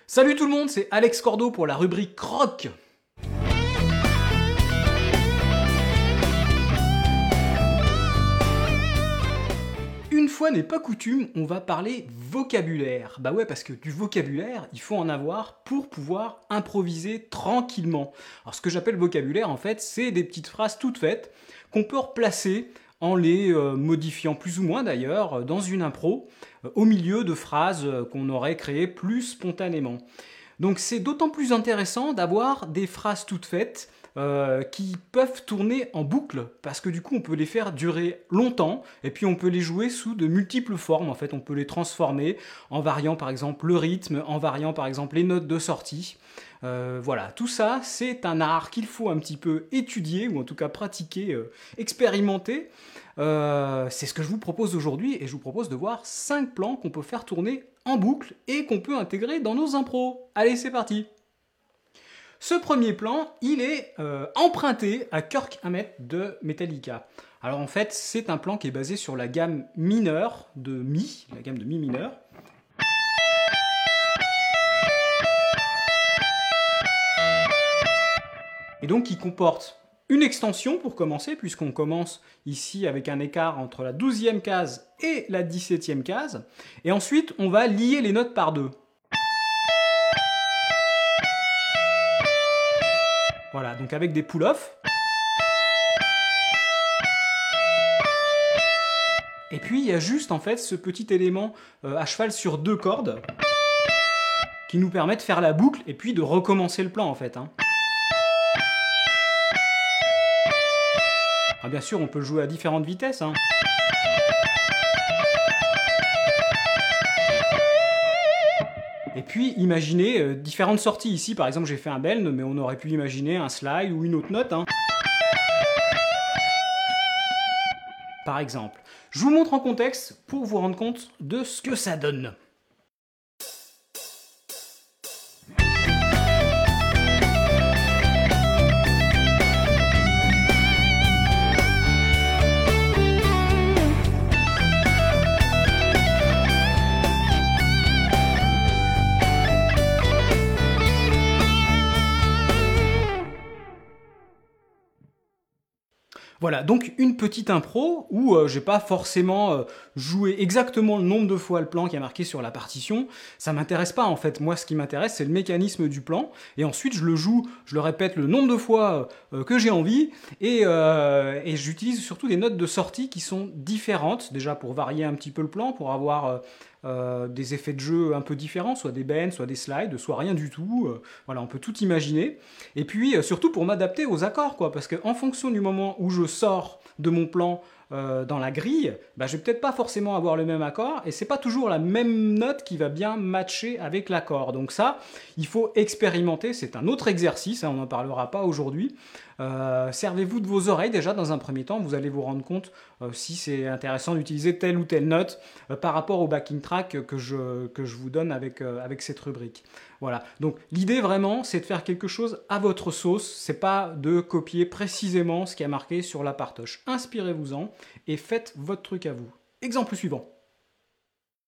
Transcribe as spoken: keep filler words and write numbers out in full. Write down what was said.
Salut tout le monde, c'est Alex Cordo pour la rubrique Croc. Une fois n'est pas coutume, on va parler vocabulaire. Bah ouais, parce que du vocabulaire, il faut en avoir pour pouvoir improviser tranquillement. Alors ce que j'appelle vocabulaire, en fait, c'est des petites phrases toutes faites qu'on peut replacer en les euh, modifiant plus ou moins d'ailleurs dans une impro, euh, au milieu de phrases euh, qu'on aurait créées plus spontanément. Donc c'est d'autant plus intéressant d'avoir des phrases toutes faites euh, qui peuvent tourner en boucle, parce que du coup on peut les faire durer longtemps, et puis on peut les jouer sous de multiples formes. En fait, on peut les transformer en variant par exemple le rythme, en variant par exemple les notes de sortie. Euh, voilà, tout ça, c'est un art qu'il faut un petit peu étudier, ou en tout cas pratiquer, euh, expérimenter. Euh, c'est ce que je vous propose aujourd'hui, et je vous propose de voir cinq plans qu'on peut faire tourner en boucle et qu'on peut intégrer dans nos impros. Allez, c'est parti! Ce premier plan, il est euh, emprunté à Kirk Hammett de Metallica. Alors en fait, c'est un plan qui est basé sur la gamme mineure de Mi, la gamme de Mi mineur. Et donc qui comporte une extension pour commencer, puisqu'on commence ici avec un écart entre la douzième case et la dix-septième case. Et ensuite, on va lier les notes par deux. Voilà, donc avec des pull-offs. Et puis il y a juste en fait ce petit élément euh, à cheval sur deux cordes qui nous permet de faire la boucle et puis de recommencer le plan en fait. Hein. Ah, bien sûr, on peut le jouer à différentes vitesses. Hein. Et puis, imaginez euh, différentes sorties. Ici, par exemple, j'ai fait un bend, mais on aurait pu imaginer un slide ou une autre note. Hein. Par exemple. Je vous montre en contexte pour vous rendre compte de ce que ça donne. Voilà, donc une petite impro où euh, j'ai pas forcément euh, joué exactement le nombre de fois le plan qui est marqué sur la partition. Ça m'intéresse pas en fait. Moi, ce qui m'intéresse, c'est le mécanisme du plan. Et ensuite, je le joue, je le répète le nombre de fois euh, que j'ai envie. Et, euh, et j'utilise surtout des notes de sortie qui sont différentes, déjà pour varier un petit peu le plan, pour avoir euh, euh, des effets de jeu un peu différents, soit des bends, soit des slides, soit rien du tout. Euh, voilà, on peut tout imaginer. Et puis, euh, surtout pour m'adapter aux accords, quoi, parce qu'en fonction du moment où je sors de mon plan euh, dans la grille, bah, je vais peut-être pas forcément avoir le même accord, et c'est pas toujours la même note qui va bien matcher avec l'accord. Donc ça, il faut expérimenter, c'est un autre exercice, hein, on n'en parlera pas aujourd'hui. Euh, servez-vous de vos oreilles déjà dans un premier temps, vous allez vous rendre compte euh, si c'est intéressant d'utiliser telle ou telle note euh, par rapport au backing track que je, que je vous donne avec, euh, avec cette rubrique. Voilà, donc l'idée vraiment c'est de faire quelque chose à votre sauce, c'est pas de copier précisément ce qui est marqué sur la partoche. Inspirez-vous-en et faites votre truc à vous. Exemple suivant.